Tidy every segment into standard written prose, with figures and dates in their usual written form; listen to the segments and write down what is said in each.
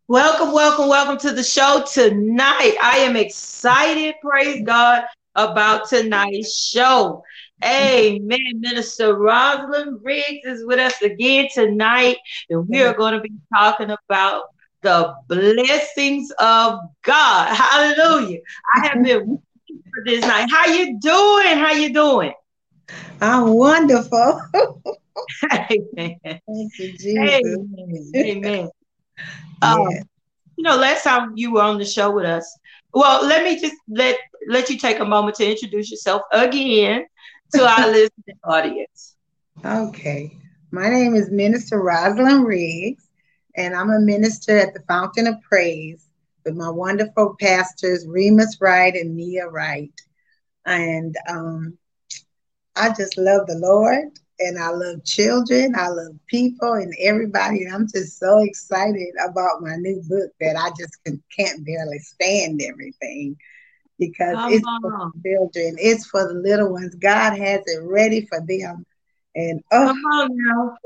Welcome, welcome, welcome to the show tonight. I am excited, praise God, about tonight's show. Amen. Minister Rosalind Riggs is with us again tonight, and we are going to be talking about the blessings of God. Hallelujah. I have been waiting for this night. How you doing? How you doing? I'm wonderful. Amen. Thank you, Jesus. Amen. Amen. Yeah. Um, last time you were on the show with us. Well, let me just let you take a moment to introduce yourself again to our listening audience. Okay. My name is Minister Rosalind Riggs, and I'm a minister at the Fountain of Praise with my wonderful pastors, Remus Wright and Mia Wright. And I just love the Lord, and I love children. I love people and everybody. And I'm just so excited about my new book that I just can't barely stand everything, because Come it's for on, the children, it's for the little ones. God has it ready for them. And oh, come on now.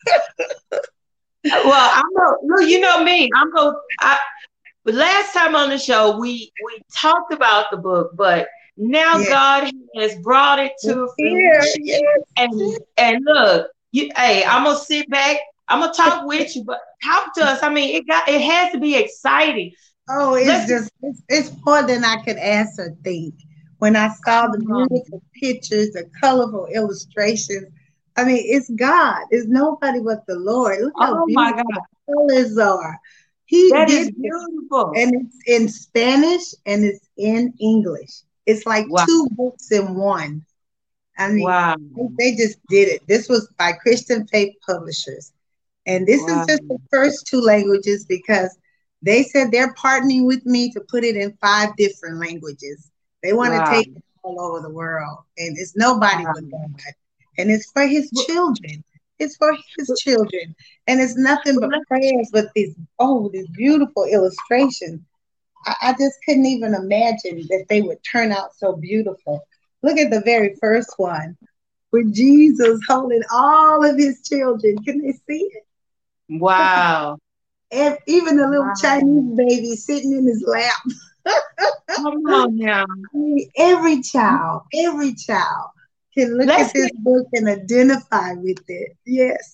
Well, I'm gonna look. You know me. I'm gonna. But last time on the show, we talked about the book, but now yeah, God has brought it it's to here. fruition. Yes. And look, hey, I'm gonna sit back. I'm gonna talk with you, but talk to us. I mean, it has to be exciting. Oh, it's Let's just, it's more than I could ask or think. When I saw the come on. beautiful pictures, the colorful illustrations, I mean, it's God. It's nobody but the Lord. Look how Oh my beautiful the God, colors are. He that did is this, beautiful. and it's in Spanish and it's in English. It's like Wow, two books in one. I mean, wow, they just did it. This was by Christian Faith Publishers. And this is wow, just the first two languages, because they said they're partnering with me to put it in five different languages. They want to wow, take it all over the world. And it's nobody wow. but God. And it's for his But, children. It's for his but, children. And it's nothing but but prayers with these beautiful illustrations. I just couldn't even imagine that they would turn out so beautiful. Look at the very first one with Jesus holding all of his children. Can they see it? wow, And even the little wow. Chinese baby sitting in his lap. Come on now. I mean, every child can look at Let's this get book and identify with it. Yes.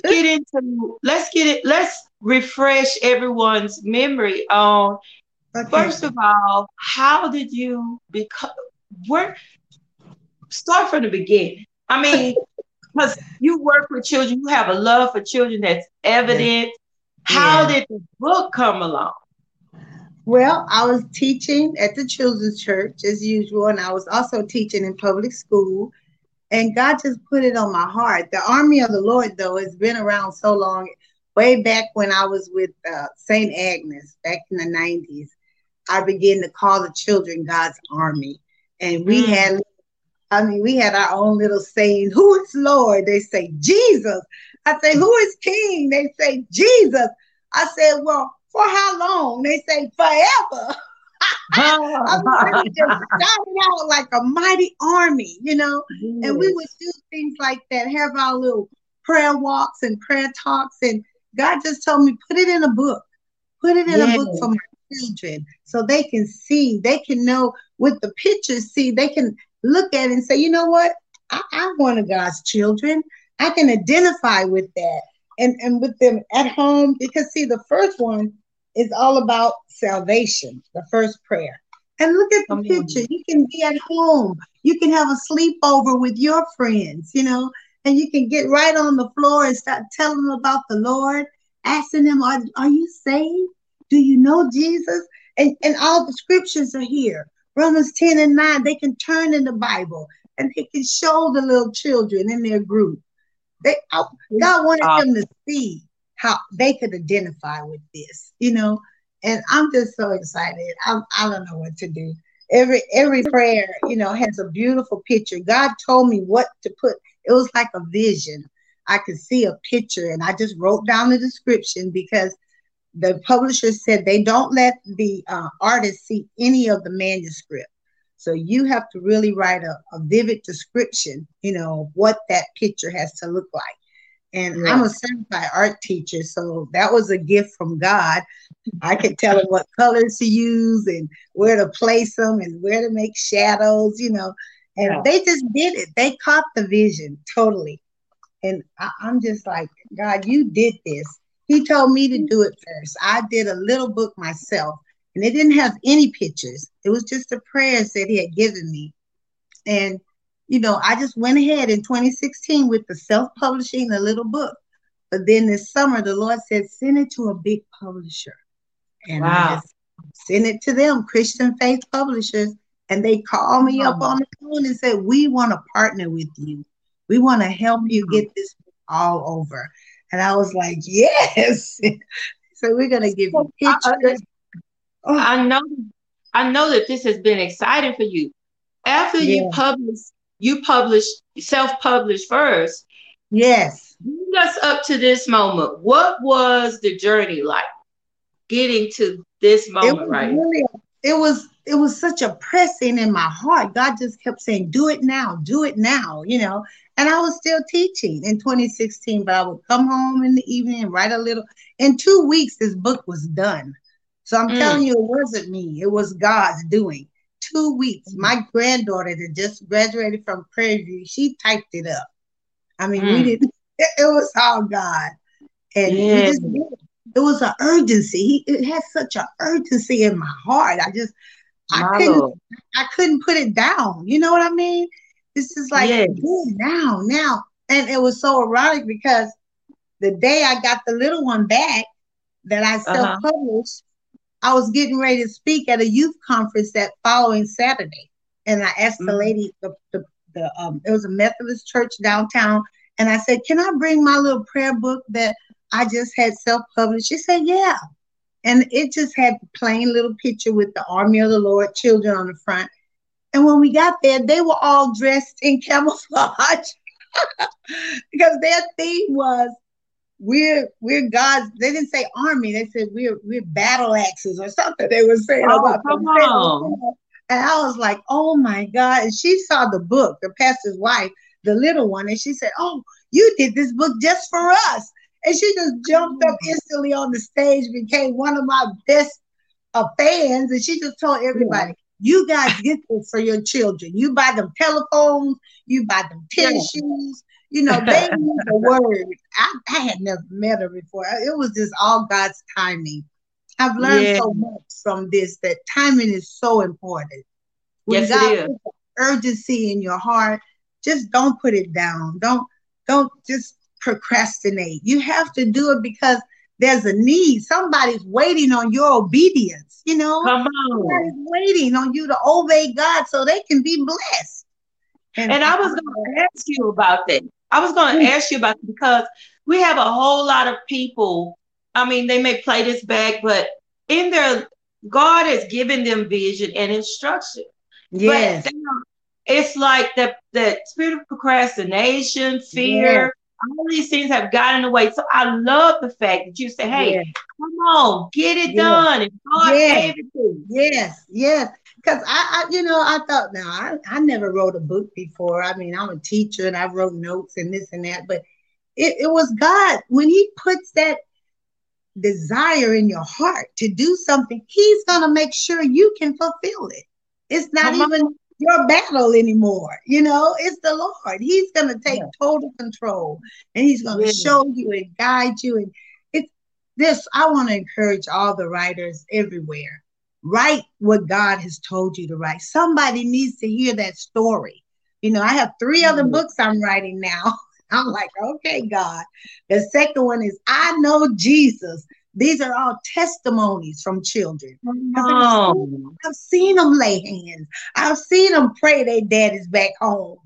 let's refresh everyone's memory on Okay. first of all, how did you become where start from the beginning. I mean, because you work with children, you have a love for children that's Yes. evident. How Yeah. did the book come along? Well, I was teaching at the children's church as usual, and I was also teaching in public school. And God just put it on my heart. The Army of the Lord, though, has been around so long. Way back when I was with St. Agnes back in the 90s, I began to call the children God's Army. And Mm. we had our own little saying, who is Lord? They say, Jesus. I say, who is King? They say, Jesus. I said, well, for how long? They say, forever. I mean, we were just starting out like a mighty army, and we would Yes. do things like that, have our little prayer walks and prayer talks. And God just told me, put it in a Yes. book for my children so they can see, they can know with the pictures, see, they can look at it and say, you know what? I'm one of God's children. I can identify with that. And with them at home, because see, the first one is all about salvation, the first prayer. And look at the Come picture. on. You can be at home. You can have a sleepover with your friends, and you can get right on the floor and start telling them about the Lord, asking them, are you saved? Do you know Jesus? And all the scriptures are here. Romans 10 and 9, they can turn in the Bible and they can show the little children in their group. God wanted Uh, them to see how they could identify with this. And I'm just so excited. I don't know what to do. Every prayer, has a beautiful picture. God told me what to put. It was like a vision. I could see a picture, and I just wrote down the description, because the publisher said they don't let the artist see any of the manuscript. So you have to really write a vivid description, of what that picture has to look like. And I'm Yeah. a certified art teacher, so that was a gift from God. I could tell them what colors to use and where to place them and where to make shadows, and Yeah. they just did it. They caught the vision totally. And I'm just like, God, you did this. He told me to do it first. I did a little book myself, and it didn't have any pictures. It was just the prayers that he had given me. And, I just went ahead in 2016 with the self-publishing the little book. But then this summer, the Lord said, send it to a big publisher. And I Wow. just sent it to them, Christian Faith Publishers. And they called me up on Wow. the phone and said, we want to partner with you. We want to help you get this all over. And I was like, yes. So we're going to give you So, pictures. Oh, I know, I know that this has been exciting for you. After yeah. you published, self-published first. Yes. Bring us up to this moment. What was the journey like getting to this It moment was right now? really, it was such a pressing in my heart. God just kept saying, do it now, And I was still teaching in 2016, but I would come home in the evening and write a little. In 2 weeks, this book was done. So I'm telling Mm, you, it wasn't me. It was God's doing. 2 weeks. mm, My granddaughter that just graduated from Prairie View, she typed it up. I mean, we mm. didn't, it was all God. And we Yeah, just did it. It was an urgency. It had such an urgency in my heart. I my couldn't, Lord. I couldn't put it down. You know what I mean? It's just like, do Yes. it now. And it was so ironic because the day I got the little one back that I Uh-huh. self-published, I was getting ready to speak at a youth conference that following Saturday. And I asked the Mm, lady, it was a Methodist church downtown, and I said, can I bring my little prayer book that I just had self-published? She said, yeah. And it just had the plain little picture with the army of the Lord, children on the front. And when we got there, they were all dressed in camouflage because their theme was we're God's. They didn't say army. They said we're battle axes or something. They were saying oh, about come themselves. on. And I was like, oh my God. And she saw the book, the pastor's wife, the little one, and she said, oh, you did this book just for us. And she just jumped up instantly on the stage, became one of my best fans, and she just told Yeah. everybody, you guys get this for your children. You buy them telephones, you buy them Yeah. tennis shoes. They need the word. I had never met her before. It was just all God's timing. I've learned Yeah. so much from this that timing is so important. When Yes, it God is. puts urgency in your heart, just don't put it down. Don't just procrastinate. You have to do it because there's a need. Somebody's waiting on your obedience. Come Somebody's on. waiting on you to obey God so they can be blessed. And And I was going to ask you about that. I was going to ask you about it because we have a whole lot of people. I mean, they may play this back, but in their God has given them vision and instruction. But yes, it's like that spirit of procrastination, yes, fear, all these things have gotten away. So I love the fact that you say, hey, yes, come on, get it yes, done. And God yes. gave it to you. Yes. Because I thought, now, I never wrote a book before. I mean, I'm a teacher and I wrote notes and this and that, but it was God. When He puts that desire in your heart to do something, He's going to make sure you can fulfill it. It's not Come even on. your battle anymore. It's the Lord. He's going to take Yeah. total control and He's going to Yeah. show you and guide you. And it's this, I want to encourage all the writers everywhere. Write what God has told you to write. Somebody needs to hear that story. I have 3 other books I'm writing now. I'm like, okay, God. The second one is I Know Jesus. These are all testimonies from children. Come Because on. I've seen them lay hands. I've seen them pray their daddies back home.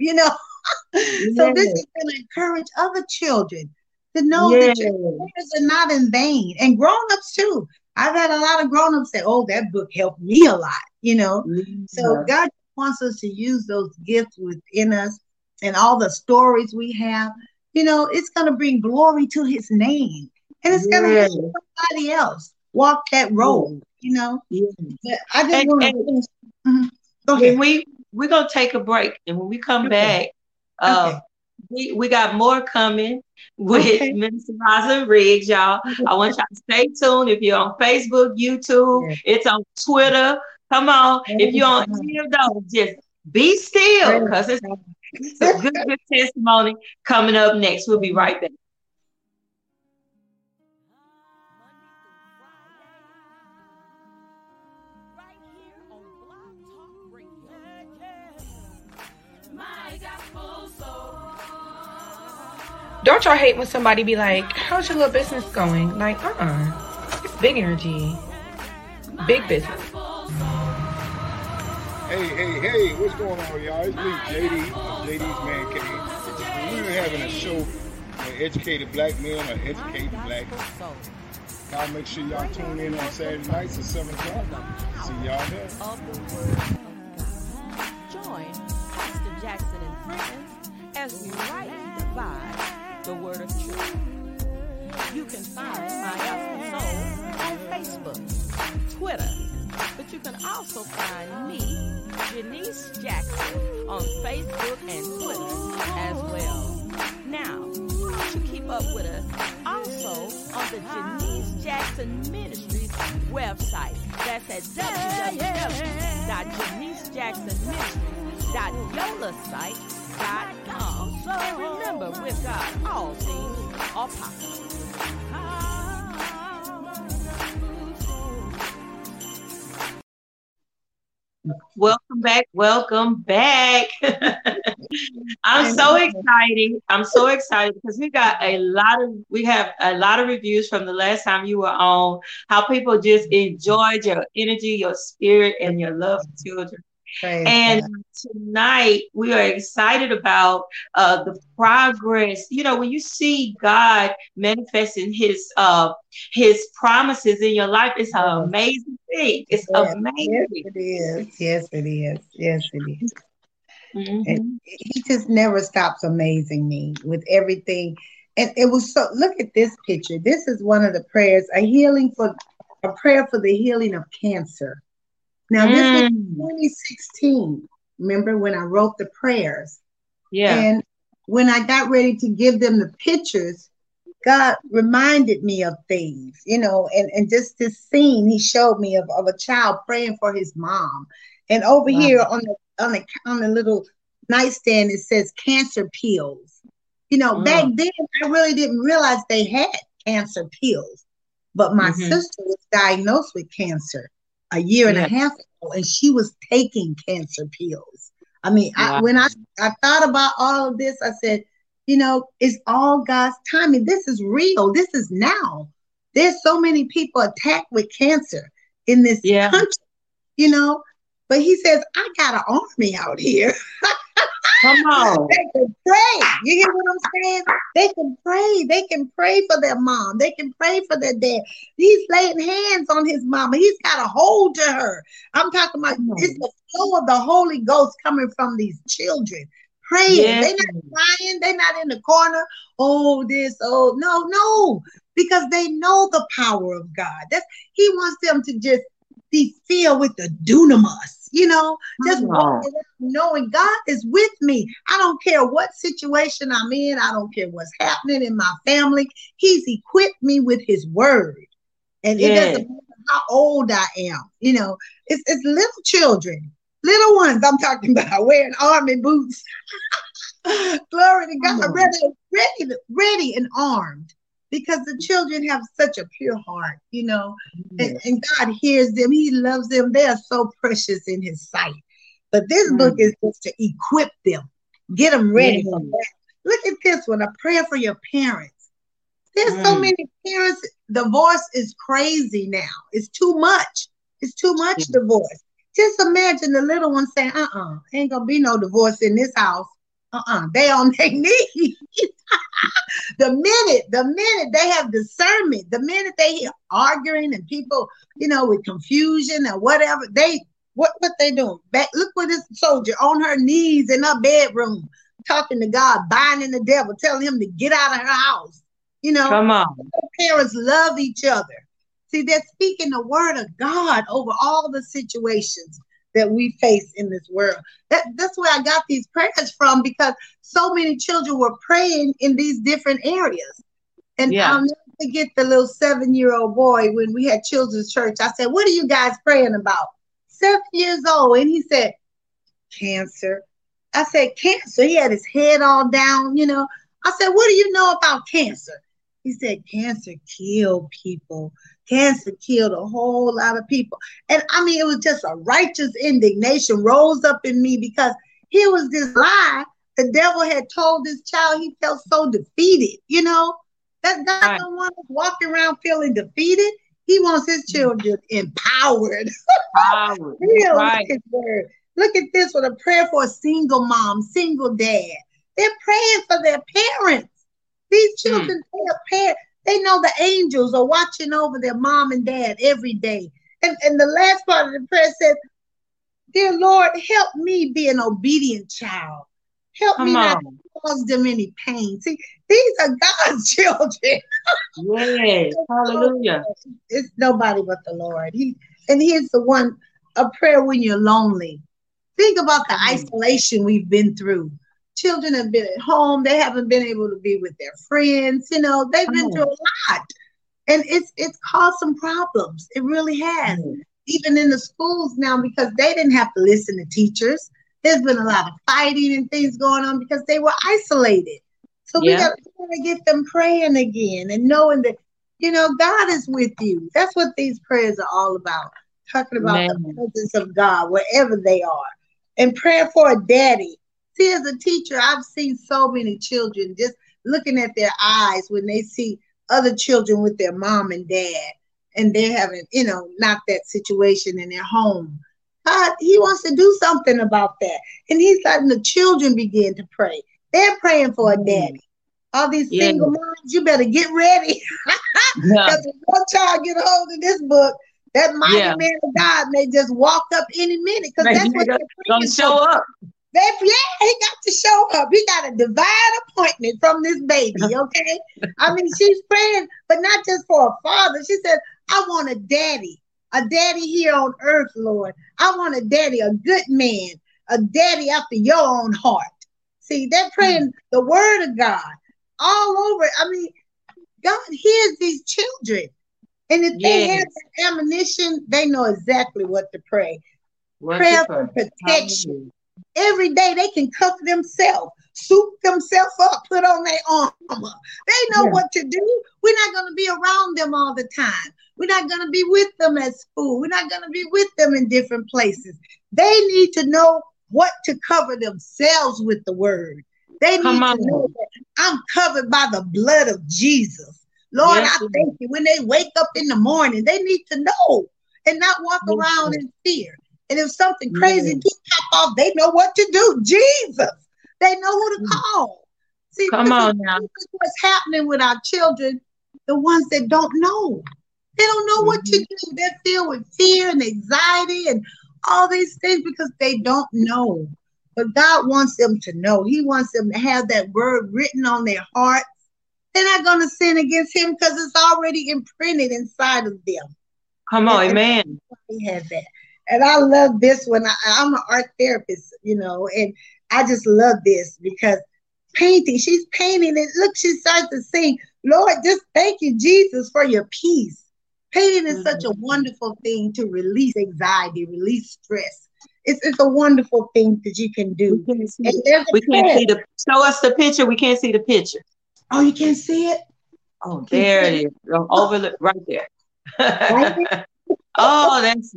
So this Yeah. is going to encourage other children to know Yeah. that your prayers are not in vain. And grown-ups too. I've had a lot of grown-ups say, oh, that book helped me a lot. So Yeah. God wants us to use those gifts within us and all the stories we have. It's going to bring glory to His name. And it's going to Yeah. help somebody else walk that Yeah. road. Yeah. But I just want to And finish. Mhm. Go ahead. when we're gonna take a break, and when we come Okay. back, uh, Okay. we got more coming with Okay. Minister Rosalind Riggs, y'all. I want y'all to stay tuned. If you're on Facebook, YouTube, Yes. it's on Twitter. Come on. If Praise you're on God. any of those, just be still Praise because it's God. some good testimony coming up next. We'll be right back. Don't y'all hate when somebody be like, how's your little business going? Like, it's big energy. Big business. Hey, what's going on, y'all? It's me, JD, of JD's Man Cave. We're having a show for educated black men or educated black. Y'all make sure y'all tune in on Saturday nights at 7 o'clock. See y'all there. Join Pastor Jackson and friends as we rightly divide the word of truth. You can find My Gospel Soul on Facebook, Twitter, but you can also find me, Janice Jackson, on Facebook and Twitter as well. Now, to keep up with us, also on the Janice Jackson Ministries website. That's at www.janicejacksonministries.yolasite.com. And remember, with God, all things are possible. Welcome back. Welcome back. I'm so excited because we have a lot of reviews from the last time you were on, how people just enjoyed your energy, your spirit, and your love for children. Praise And God. tonight we are excited about the progress. You know, when you see God manifesting his promises in your life, it's an amazing thing. It's amazing. Yes, it is. Yes, it is. Yes, it is. Mhm. And he just never stops amazing me with everything. And it was so, look at this picture. This is one of the prayers, a prayer for the healing of cancer. Now, this was 2016. Remember when I wrote the prayers? Yeah. And when I got ready to give them the pictures, God reminded me of things, and just this scene he showed me of a child praying for his mom. And over Wow. here on the little nightstand, it says cancer pills. Back then I really didn't realize they had cancer pills. But my sister was diagnosed with cancer a year and a half ago, and she was taking cancer pills. I mean, when I thought about all of this, I said, it's all God's timing. This is real. This is now. There's so many people attacked with cancer in this country, but he says, I got an army out here. Come on. They can pray. You hear what I'm saying? They can pray. They can pray for their mom. They can pray for their dad. He's laying hands on his mama. He's got a hold to her. I'm talking about it's the flow of the Holy Ghost coming from these children. Praying. Yes. They're not crying. They're not in the corner. No. Because they know the power of God. He wants them to just be filled with the dunamis. Just walking around knowing God is with me. I don't care what situation I'm in. I don't care what's happening in my family. He's equipped me with his word. And it doesn't matter how old I am. It's little children, little ones I'm talking about, wearing army boots. Glory to God, ready and armed. Because the children have such a pure heart, and God hears them. He loves them. They are so precious in his sight. But this book is just to equip them, get them ready for that. Look at this one, a prayer for your parents. There's so many parents. Divorce is crazy now. It's too much. It's too much divorce. Just imagine the little one saying, ain't gonna be no divorce in this house. They on their knees. The minute they have discernment, the minute they hear arguing and people, with confusion or whatever, what they doing? Look what this soldier on her knees in her bedroom, talking to God, binding the devil, telling him to get out of her house. Come on. Parents love each other. See, they're speaking the word of God over all the situations. that we face in this world. That's where I got these prayers from, because so many children were praying in these different areas. And I'll never forget the little 7-year-old boy when we had children's church. I said, "What are you guys praying about?" 7 years old. And he said, "Cancer." I said, "Cancer?" He had his head all down, you know. I said, "What do you know about cancer?" He said, "Cancer killed people. Cancer killed a whole lot of people." And I mean, it was just a righteous indignation rose up in me, because here was this lie the devil had told this child. He felt so defeated, you know. That God don't want us walking around feeling defeated. He wants his children empowered. Right. His word. Look at this, with a prayer for a single mom, single dad. They're praying for their parents. These children, they know the angels are watching over their mom and dad every day. And the last part of the prayer says, "Dear Lord, help me be an obedient child. Help me not to cause them any pain." See, these are God's children. Yes, hallelujah. It's nobody but the Lord. And here's the one, a prayer when you're lonely. Think about the isolation we've been through. Children have been at home. They haven't been able to be with their friends. You know, they've been through a lot. And it's caused some problems. It really has. Even in the schools now, because they didn't have to listen to teachers. There's been a lot of fighting and things going on because they were isolated. So we got to get them praying again and knowing that, you know, God is with you. That's what these prayers are all about. Talking about the presence of God wherever they are. And praying for a daddy. See, as a teacher, I've seen so many children just looking at their eyes when they see other children with their mom and dad, and they're having, you know, not that situation in their home. God, he wants to do something about that. And he's letting the children begin to pray. They're praying for a daddy. All these single moms, you better get ready. Because if one child get a hold of this book, that mighty man of God may just walk up any minute. Because that's what they're going to show up. He got to show up. He got a divine appointment from this baby, okay? I mean, she's praying, but not just for a father. She said, "I want a daddy here on earth, Lord. I want a daddy, a good man, a daddy after your own heart." See, they're praying the word of God all over. I mean, God hears these children. And if they have that ammunition, they know exactly what to pray. Prayer for protection. Every day they can cover themselves, soup themselves up, put on their armor. They know what to do. We're not going to be around them all the time. We're not going to be with them at school. We're not going to be with them in different places. They need to know what to cover themselves with the word. They need to know that I'm covered by the blood of Jesus. Lord, I thank you. When they wake up in the morning, they need to know and not walk around in fear. And if something crazy do pop off, they know what to do. Jesus. They know who to call. See, this is what's happening with our children, the ones that don't know. They don't know what to do. They're filled with fear and anxiety and all these things because they don't know. But God wants them to know. He wants them to have that word written on their hearts. They're not going to sin against him because it's already imprinted inside of them. Amen. He has that. And I love this one. I'm an art therapist, you know, and I just love this because painting, she's painting it. Look, she starts to sing, "Lord, just thank you, Jesus, for your peace." Painting is such a wonderful thing to release anxiety, release stress. It's a wonderful thing that you can do. We can't see show us the picture. We can't see the picture. Oh, you can't see it? Oh, there it is. Overlook right there. Oh, that's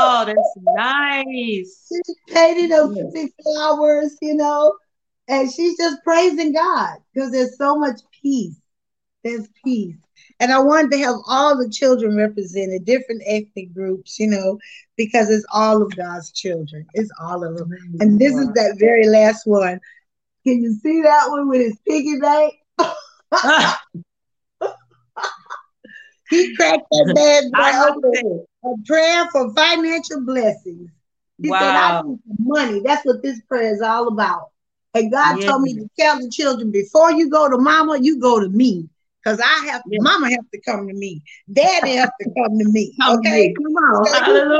nice. She's painting those flowers, you know, and she's just praising God because there's so much peace. There's peace. And I wanted to have all the children represented, different ethnic groups, you know, because it's all of God's children. It's all of them. And this is that very last one. Can you see that one with his piggy bank? He cracked that bad boy open. A prayer for financial blessings. He said, "I need some money." That's what this prayer is all about. And God told me to tell the children, before you go to mama, you go to me. Because mama has to come to me. Daddy has to come to me. Okay? Come on. Hallelujah.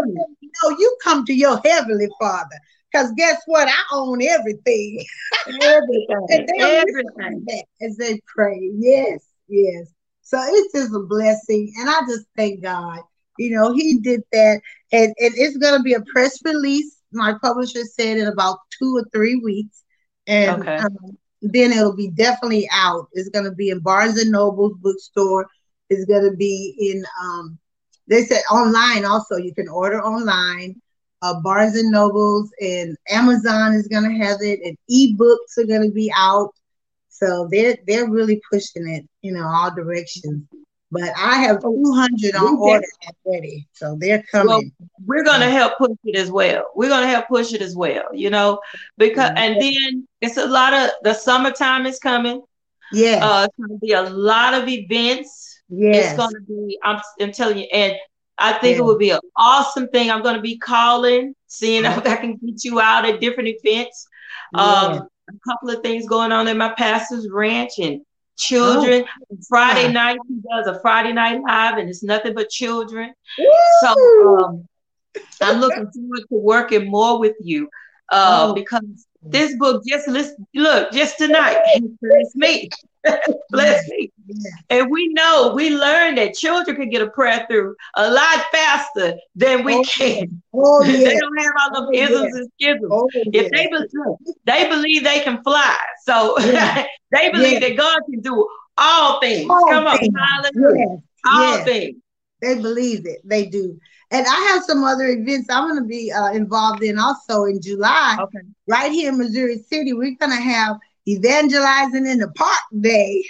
know you come to your heavenly Father. Because guess what? I own everything. And Everything, they'll listen to everything. that as they pray. Yes, yes. So it's just a blessing. And I just thank God. He did that. And it's going to be a press release. My publisher said in about 2 or 3 weeks. And Okay. then it'll be definitely out. It's going to be in Barnes and Noble's bookstore. It's going to be in, they said online also. You can order online. Barnes and Nobles and Amazon is going to have it, and ebooks are going to be out. So they're really pushing it, all directions. But I have 200 on order already, so they're Well, coming. we're gonna help push it as well. We're gonna help push it as well, because and then it's a lot of the summertime is coming. Yes, It's gonna be a lot of events. It's yes, gonna be, I'm telling you, and I think yes, it would be an awesome thing. I'm gonna be calling, seeing if I can get you out at different events. yes. A couple of things going on in my pastor's ranch and Oh, children. Friday yeah. night, he does a Friday night live, and it's nothing but children. So Woo! I'm looking forward to working more with you Oh, because this book, just tonight, bless me. Bless me. yeah. And we learned that children can get a prayer through a lot faster than we Oh, can. oh, They yeah. don't have all Oh, the isms yeah. and schisms. Oh, If yeah. they believe they can fly. So Yeah. they believe Yeah. that God can do all things. All Come on, things. hallelujah. Yes. All Yes. things. They believe it. They do. And I have some other events I'm going to be involved in also in July. Okay. Right here in Missouri City, we're going to have Evangelizing in the Park Day.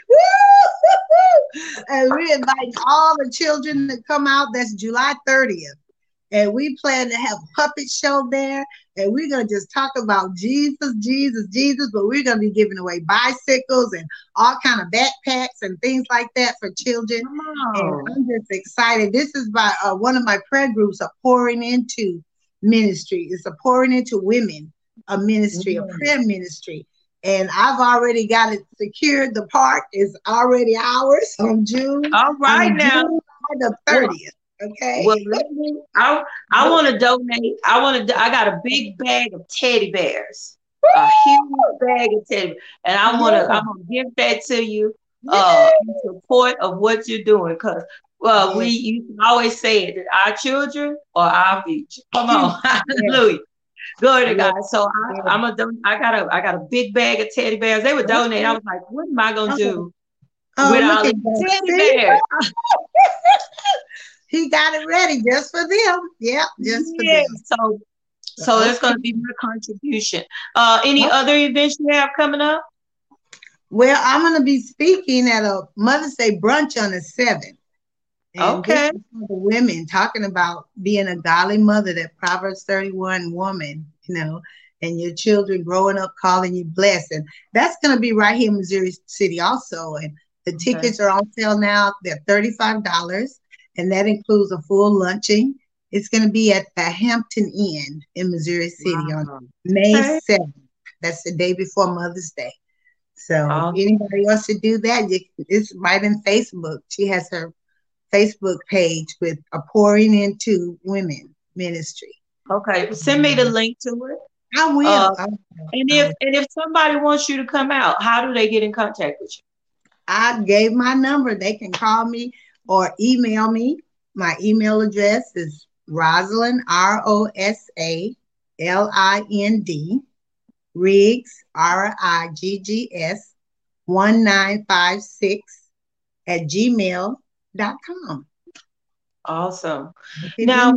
Woo! And we're inviting all the children to come out. That's July 30th. And we plan to have a puppet show there. And we're going to just talk about Jesus, Jesus, Jesus. But we're going to be giving away bicycles and all kind of backpacks and things like that for children. Come And on. I'm just excited. This is by one of my prayer groups, a pouring into ministry. It's a pouring into women, a ministry, a prayer ministry. And I've already got it secured. The park is already ours on June. All right now. June the 30th. Okay. Well, I want to donate. I got a big bag of teddy bears, a huge bag of teddy bears, and I'm gonna give that to you in support of what you're doing. Because you can always say it that our children are our future. Come on, hallelujah, glory to God. So I got a big bag of teddy bears. They would donate. I was like, what am I gonna do with all these teddy bears? He got it ready just for them. Yeah, just for them. So there's going to be my contribution. Any other events you have coming up? Well, I'm going to be speaking at a Mother's Day brunch on the 7th. And okay. This is for the women, talking about being a godly mother, that Proverbs 31 woman, and your children growing up calling you blessed. And that's going to be right here in Missouri City also. And the tickets are on sale now. They're $35. And that includes a full luncheon. It's going to be at the Hampton Inn in Missouri City on May 7th. That's the day before Mother's Day. So anybody wants to do that, it's right in Facebook. She has her Facebook page with a pouring into women ministry. Okay, send me the link to it. I will. And if somebody wants you to come out, how do they get in contact with you? I gave my number. They can call me or email me. My email address is Rosalind, ROSALIND, Riggs, RIGGS, 1956 at gmail.com. Awesome. Now,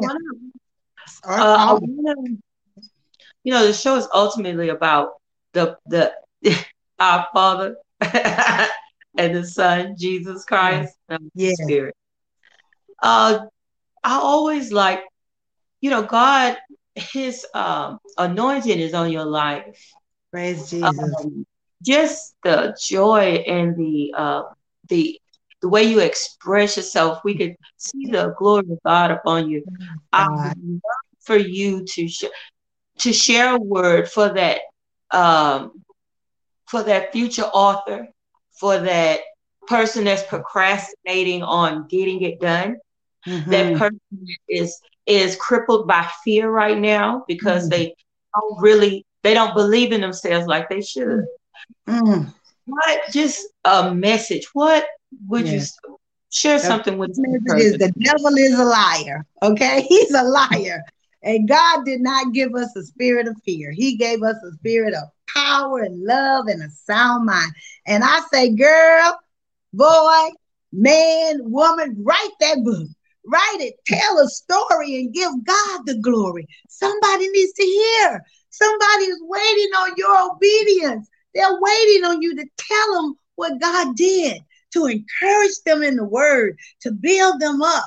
the show is ultimately about the our Father and the Son, Jesus Christ, and the Spirit. I always like, God, His anointing is on your life. Praise Jesus. Just the joy and the way you express yourself, we could see the glory of God upon you. I would love for you to share a word for that future author, for that person that's procrastinating on getting it done. Mm-hmm. That person is is crippled by fear right now because they don't believe in themselves like they should. What, just a message? What would you share something with the The devil is a liar. Okay, he's a liar, and God did not give us a spirit of fear. He gave us a spirit of power and love and a sound mind. And I say, girl, boy, man, woman, write that book. Write it. Tell a story and give God the glory. Somebody needs to hear. Somebody is waiting on your obedience. They're waiting on you to tell them what God did, to encourage them in the word, to build them up,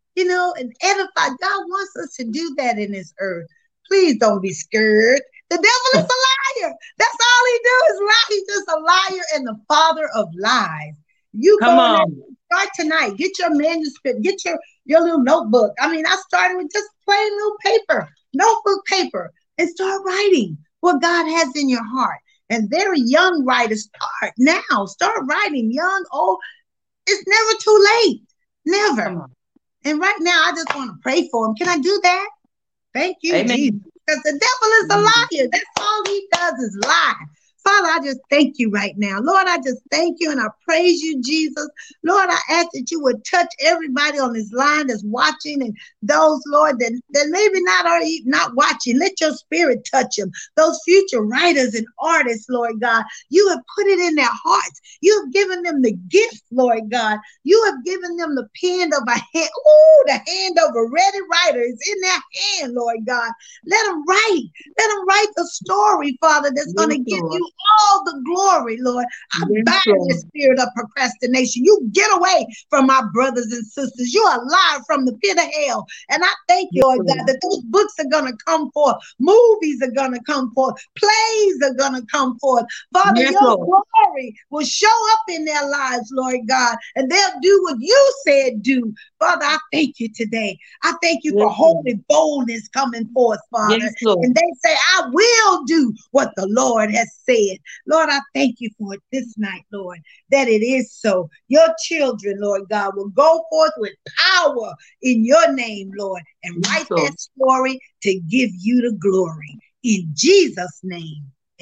and edify. God wants us to do that in this earth. Please don't be scared. The devil is a liar. That's all he do is lie. He's just a liar and the father of lies. You come on. Start tonight. Get your manuscript. Get your little notebook. I started with just plain little notebook paper, and start writing what God has in your heart. And very young writers, start now. Start writing, young, old. It's never too late. Never. And right now, I just want to pray for him. Can I do that? Thank you, Amen. Jesus. Because the devil is a liar. That's all he does is lie. Father, I just thank you right now. Lord, I just thank you and I praise you, Jesus. Lord, I ask that you would touch everybody on this line that's watching, and those, Lord, that maybe not watching. Let your spirit touch them. Those future writers and artists, Lord God, you have put it in their hearts. You have given them the gift, Lord God. You have given them the pen of a hand. Ooh, the hand of a ready writer is in their hand, Lord God. Let them write. Let them write the story, Father, that's going to give you all the glory, Lord. I bind the spirit of procrastination. You get away from my brothers and sisters. You are alive from the pit of hell. And I thank you, Lord God, that those books are going to come forth. Movies are going to come forth. Plays are going to come forth. Father, your glory will show up in their lives, Lord God, and they'll do what you said do. Father, I thank you today. I thank you for holy boldness coming forth, Father. And they say, I will do what the Lord has said. Lord, I thank you for it this night, Lord, that it is so. Your children, Lord God, will go forth with power in your name, Lord, and write that story to give you the glory. In Jesus' name,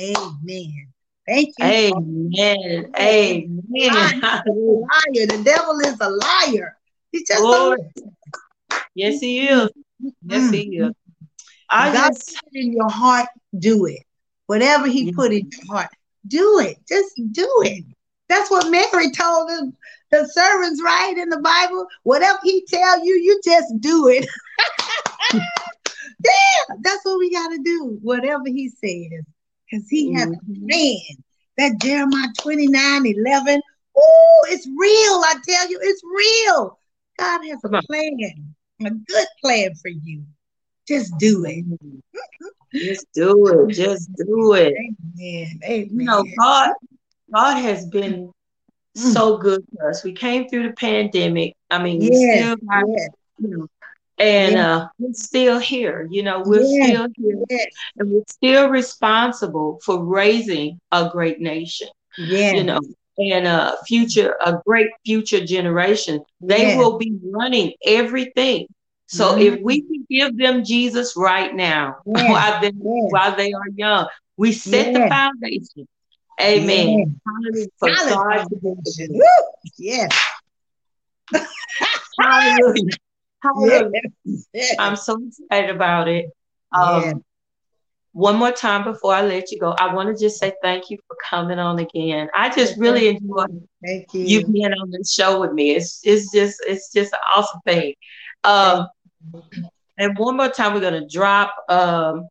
amen. Thank you. Amen. Amen. Liar. The devil is a liar. He's just a liar. Yes, he is. Yes, he is. God put it in your heart, do it. Whatever he put in your heart, do it. Just do it. That's what Mary told the servants, right, in the Bible. Whatever he tell you, you just do it. Yeah, that's what we got to do. Whatever he says, because he has a plan. That Jeremiah 29:11. Oh, it's real. I tell you, it's real. God has a plan, a good plan for you. Just do it. Just do it. Just do it. Amen. Amen. God has been so good to us. We came through the pandemic. We still got, and we're still here. We're still here, and we're still responsible for raising a great nation. And a great future generation. They will be running everything. So if we can give them Jesus right now, while they are young, we set the foundation. Amen. Hallelujah. Yes. Hallelujah. Hallelujah. I'm so excited about it. One more time before I let you go, I want to just say thank you for coming on again. I just really enjoy you being on the show with me. It's just an awesome thing. And one more time, we're gonna drop where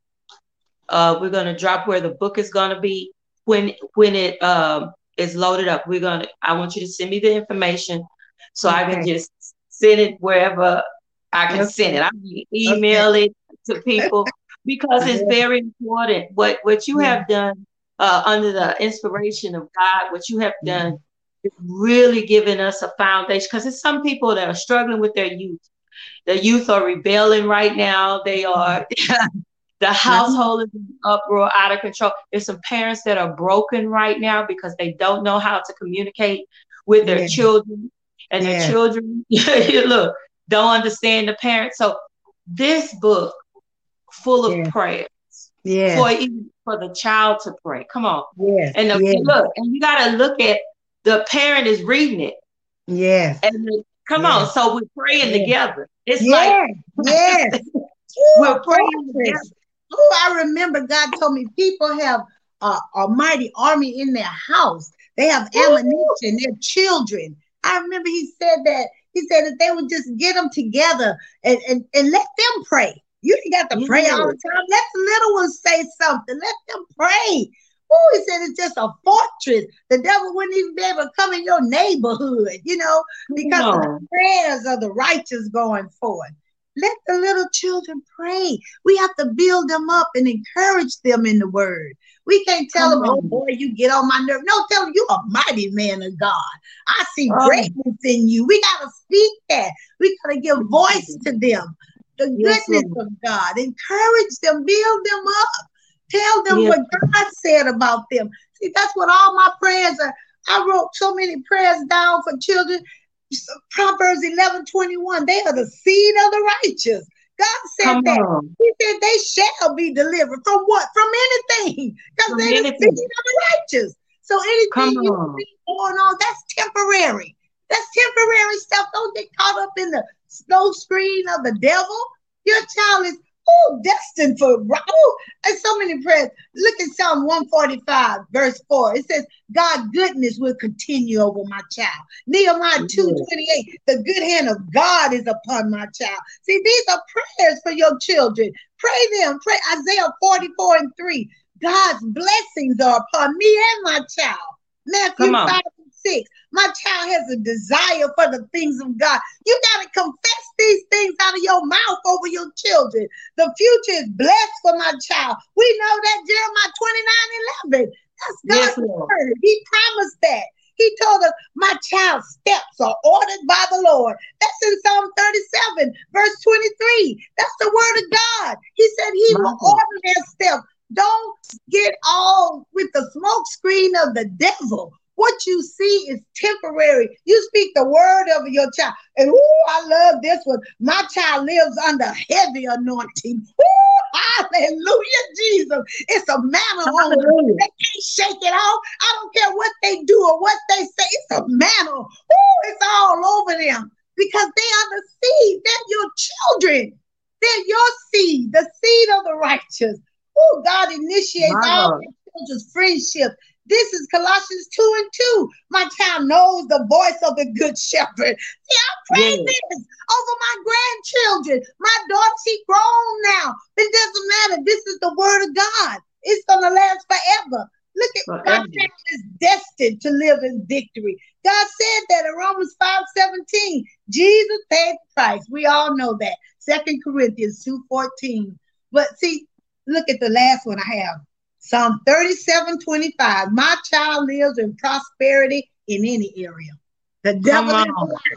the book is gonna be when it is loaded up. I want you to send me the information so I can just send it wherever I can send it. I can email it to people because it's very important. What you have done under the inspiration of God, what you have done is really giving us a foundation, because there's some people that are struggling with their youth. The youth are rebelling right now. They are, the household is in uproar, out of control. There's some parents that are broken right now because they don't know how to communicate with their children. And their children, don't understand the parents. So this book full of Yes. prayers Yes. for the child to pray. Come on. Yes. And Yes. look, and you got to look at the parent is reading it. Yes. And come on, so we're praying together. It's yes. like Yes. we're praying together. Oh, I remember God told me people have a mighty army in their house. They have ammunition, their children. I remember he said that. He said that they would just get them together and let them pray. You ain't got to pray all the time. Let the little ones say something. Let them pray. Oh, he said it's just a fortress. The devil wouldn't even be able to come in your neighborhood, because of the prayers of the righteous going forth. Let the little children pray. We have to build them up and encourage them in the word. We can't tell them, oh boy, you get on my nerve. No, tell them you're a mighty man of God. I see greatness in you. We got to speak that. We got to give voice to them. The goodness of God. Encourage them, build them up. Tell them what God said about them. See, that's what all my prayers are. I wrote so many prayers down for children. Proverbs 11:21. They are the seed of the righteous. God said that. He said they shall be delivered from what? From anything. Because they're the seed of the righteous. So anything you see going on, that's temporary. That's temporary stuff. Don't get caught up in the snow screen of the devil. Your child is destined for, and so many prayers. Look at Psalm 145, verse 4. It says, God's goodness will continue over my child. Nehemiah 2:28, the good hand of God is upon my child. See, these are prayers for your children. Pray them. Pray Isaiah 44:3. God's blessings are upon me and my child. Matthew 5:6. My child has a desire for the things of God. You got to confess these things out of your mouth over your children. The future is blessed for my child. We know that Jeremiah 29:11. That's God's word. He promised that. He told us, my child's steps are ordered by the Lord. That's in Psalm 37, verse 23. That's the word of God. He said he will order their steps. Don't get all with the smoke screen of the devil. What you see is temporary. You speak the word over your child. And I love this one. My child lives under heavy anointing. Hallelujah, Jesus. It's a mantle on them. They can't shake it off. I don't care what they do or what they say. It's a mantle. It's all over them because they are the seed. They're your children. They're your seed, the seed of the righteous. God initiates all their children's friendship. This is Colossians 2:2. My child knows the voice of the good shepherd. See, I pray this over my grandchildren. My daughter, she's grown now. It doesn't matter. This is the word of God. It's going to last forever. Look at my child is destined to live in victory. God said that in Romans 5:17. Jesus paid the price. We all know that. 2 Corinthians 2:14. But see, look at the last one I have. Psalm 37:25. My child lives in prosperity in any area. The devil is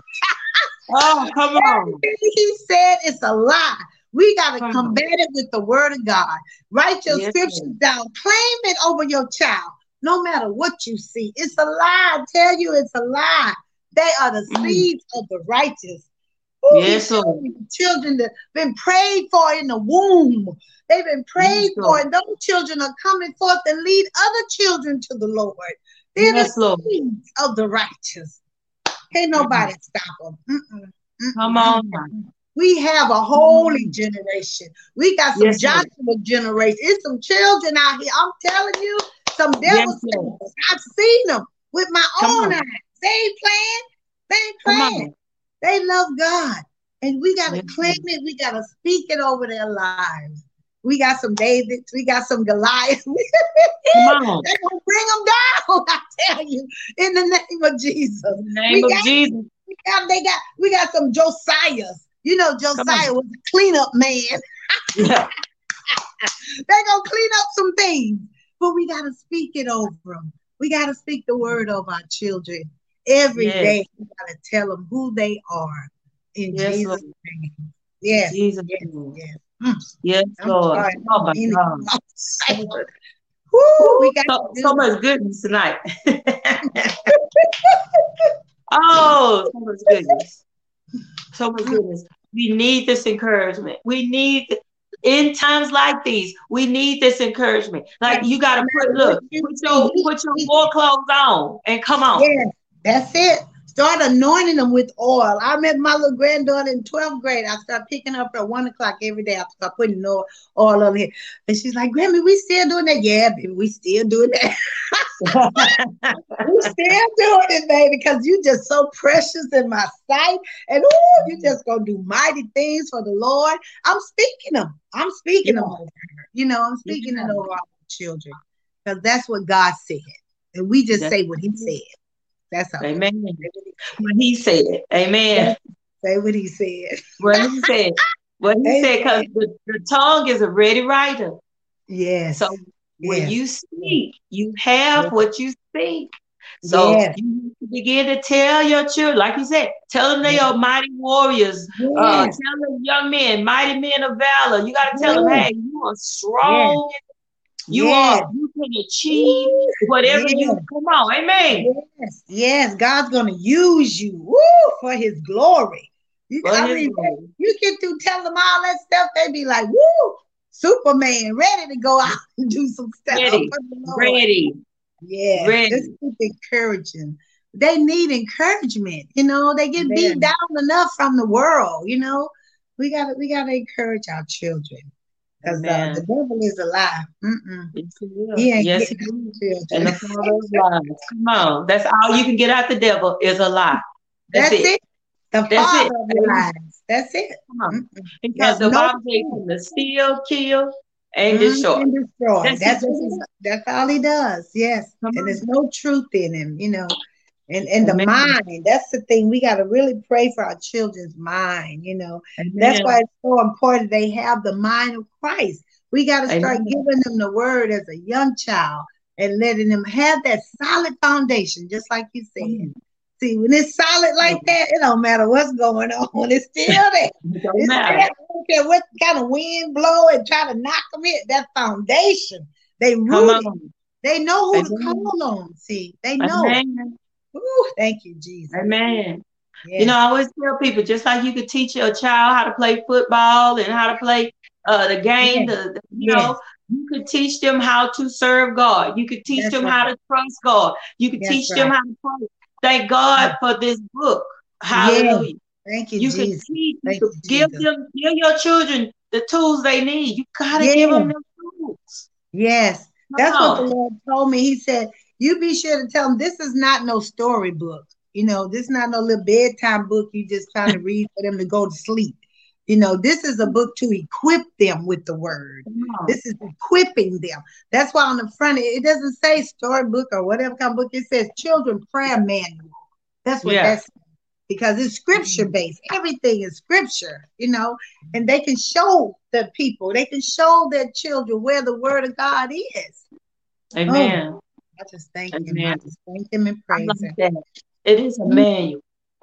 come on. He said it's a lie. We got to combat it with the word of God. Write your scriptures down. Claim it over your child. No matter what you see. It's a lie. I tell you, it's a lie. They are the seeds of the righteous. Yes, children that have been prayed for in the womb. They've been prayed for, and those children are coming forth and lead other children to the Lord. They're the seeds of the righteous. Can't nobody stop them. Come on. We have a holy generation. We got some Joshua generation. It's some children out here. I'm telling you, some devils. I've seen them with my own eyes. They ain't playing. They ain't playing. They love God. And we got to claim it. We got to speak it over their lives. We got some Davids. We got some Goliaths. They're going to bring them down, I tell you, in the name of Jesus. In the name of Jesus. We got some Josiahs. You know, Josiah was a cleanup man. They're going to clean up some things. But we got to speak it over them. We got to speak the word over our children. Every day, we got to tell them who they are. In Jesus' name. Yes. Jesus' name. Yes, Lord. Oh, my God. Woo, we got so much goodness tonight. Oh, so much goodness. So much goodness. We need this encouragement. We need in times like these, we need this encouragement. Like you gotta put your war clothes on and come on. Yeah, that's it. Start anointing them with oil. I remember my little granddaughter in 12th grade. I started picking her up at 1 o'clock every day. I start putting oil on her. And she's like, Grammy, we still doing that? Yeah, baby, we still doing that. We still doing it, baby, because you just so precious in my sight. And you just gonna do mighty things for the Lord. I'm speaking them. I'm speaking them over her. You know, I'm speaking it over our children. Because that's what God said. And we just say what he said. That's all. Amen. What he said. Amen. Say what he said. What he said. What he said, because the tongue is a ready writer. Yes. So when you speak, you have what you speak. So you begin to tell your children, like you said, tell them they are mighty warriors. Tell them young men, mighty men of valor. You got to tell them, hey, you are strong. You can achieve whatever you come on, amen. Yes, God's gonna use you for his glory. You get through telling them all that stuff, they be like, Superman, ready to go out and do some stuff. Ready. Yeah, let's keep encouraging. They need encouragement, you know, they get beat down enough from the world, you know. We gotta encourage our children. Because the devil is a lie. Yes, he is. And the father's lies. Come on. That's all you can get out the devil is a lie. That's it. The father of lies. That's it. Come on. Because the Bible says him to steal, kill, and destroy. That's all he does. Yes. And there's no truth in him, you know. And the mind, that's the thing. We got to really pray for our children's mind, you know. That's why it's so important they have the mind of Christ. We got to start giving them the word as a young child and letting them have that solid foundation, just like you said. See, when it's solid like that, it don't matter what's going on. It's still there. It don't matter. I don't care what kind of wind blow and try to knock them in. That foundation, they rooted. They know who to call on. See, they know. Ooh, thank you, Jesus. Amen. Yes. You know, I always tell people, just like you could teach your child how to play football and how to play the game, you know, you could teach them how to serve God. You could teach them how to trust God. You could teach them how to pray. Thank God for this book. Hallelujah. Thank you, Jesus. You could give your children the tools they need. You got to give them the tools. Yes. That's what the Lord told me. He said, you be sure to tell them this is not no storybook. You know, this is not no little bedtime book you just trying to read for them to go to sleep. You know, this is a book to equip them with the word. This is equipping them. That's why on the front, it doesn't say storybook or whatever kind of book. It says children prayer manual. That's what that's because it's scripture based. Everything is scripture, you know, and they can show the people, they can show their children where the word of God is. Amen. I just thank him. I just thank him and praise him. It is a manual.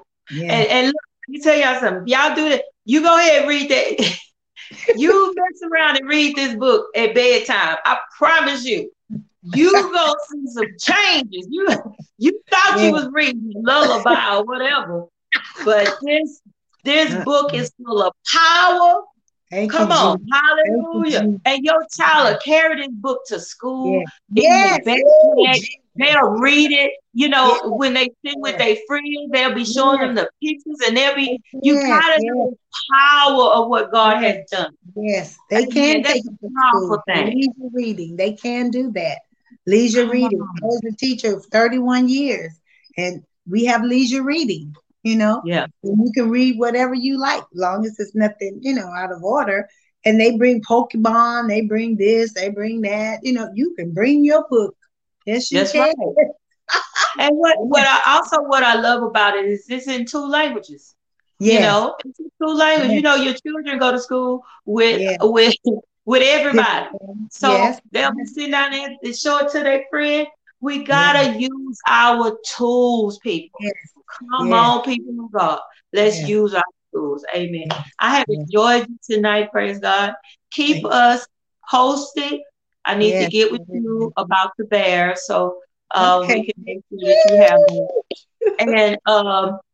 And look, let me tell y'all something. Y'all do that. You go ahead and read that. You mess around and read this book at bedtime. I promise you, you go see some changes. You thought you was reading a lullaby or whatever, but this book is full of power. Come on, hallelujah. And your child will carry this book to school. They'll read it. You know, when they sit with their friends, they'll be showing them the pictures and they'll be, you gotta know the power of what God has done. Yes, they can take it to school. Leisure reading, they can do that. Leisure reading. I was a teacher of 31 years and we have leisure reading. You know, and you can read whatever you like, as long as it's nothing, you know, out of order. And they bring Pokemon, they bring this, they bring that. You know, you can bring your book. Yes, you can. Right. And what I love about it is it's in 2 languages. You know, it's in 2 languages. You know, your children go to school with everybody, so they'll be sitting down there and show it to their friend. We gotta use our tools, people. Come on, people of God. Let's use our tools. Amen. I have enjoyed you tonight. Praise God. Keep us posted. I need to get with you about the bear, so we can make sure that you have them. And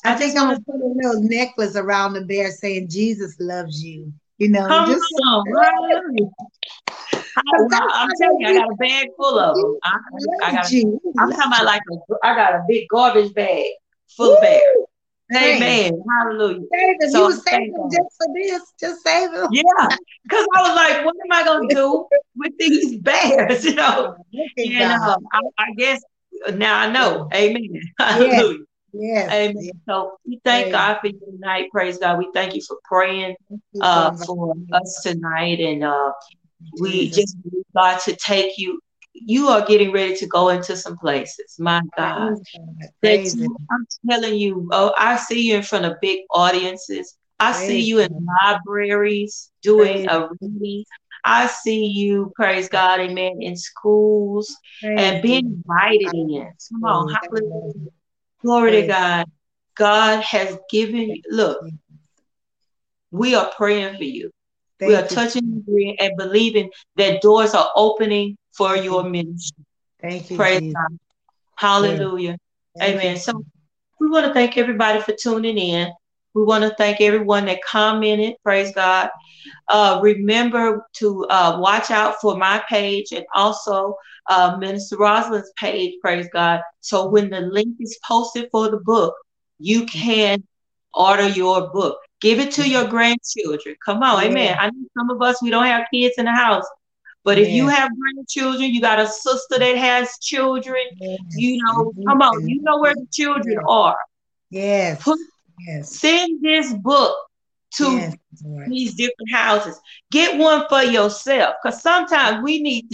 I think I'm gonna put a little necklace around the bear saying Jesus loves you. You know, come just on, hallelujah. I'm telling you, I got a bag full of them. I'm talking about like I got a big garbage bag full of bears. Amen. Hallelujah. So you save them just for this. Just save them. Yeah. Because I was like, what am I going to do with these bears? You know. And I guess now I know. Amen. Hallelujah. Yes. Amen. Yes. So we thank God for you tonight. Praise God. We thank you for praying for us tonight. And we just need God to take you. You are getting ready to go into some places. My God. I'm telling you, I see you in front of big audiences. I see you in libraries doing a reading. I see you, praise God, amen, in schools and being invited in. Come on, hallelujah. Glory to God. God has given you, look, we are praying for you. We are touching and believing that doors are opening for your ministry. Thank you. Praise God. Hallelujah. Amen. So we want to thank everybody for tuning in. We want to thank everyone that commented. Praise God. Remember to watch out for my page and also Minister Rosalind's page. Praise God. So when the link is posted for the book, you can order your book. Give it to your grandchildren. Come on. Amen. I know some of us, we don't have kids in the house. But if you have grandchildren, you got a sister that has children, you know, come on, you know where the children are. Yes. Send this book to these different houses. Get one for yourself. Because sometimes we need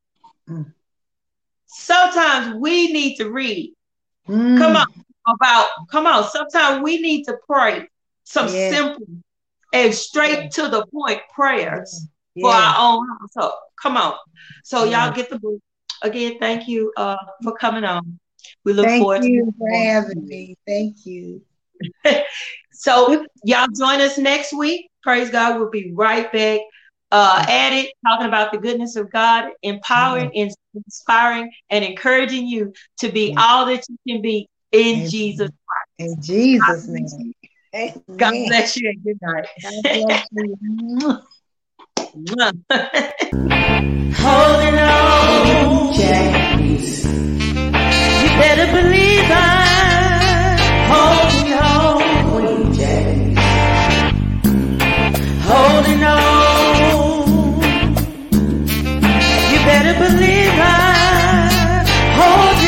to read. Come on. Sometimes we need to pray some simple and straight to the point prayers for our own household. Come on. So y'all get the book. Again, thank you for coming on. We look forward to you for having me. Thank you. So y'all join us next week. Praise God. We'll be right back at it, talking about the goodness of God, empowering, inspiring, and encouraging you to be all that you can be in Jesus Christ. In Jesus' name. God bless you and good night. God bless you. Holding on, Jack. You better believe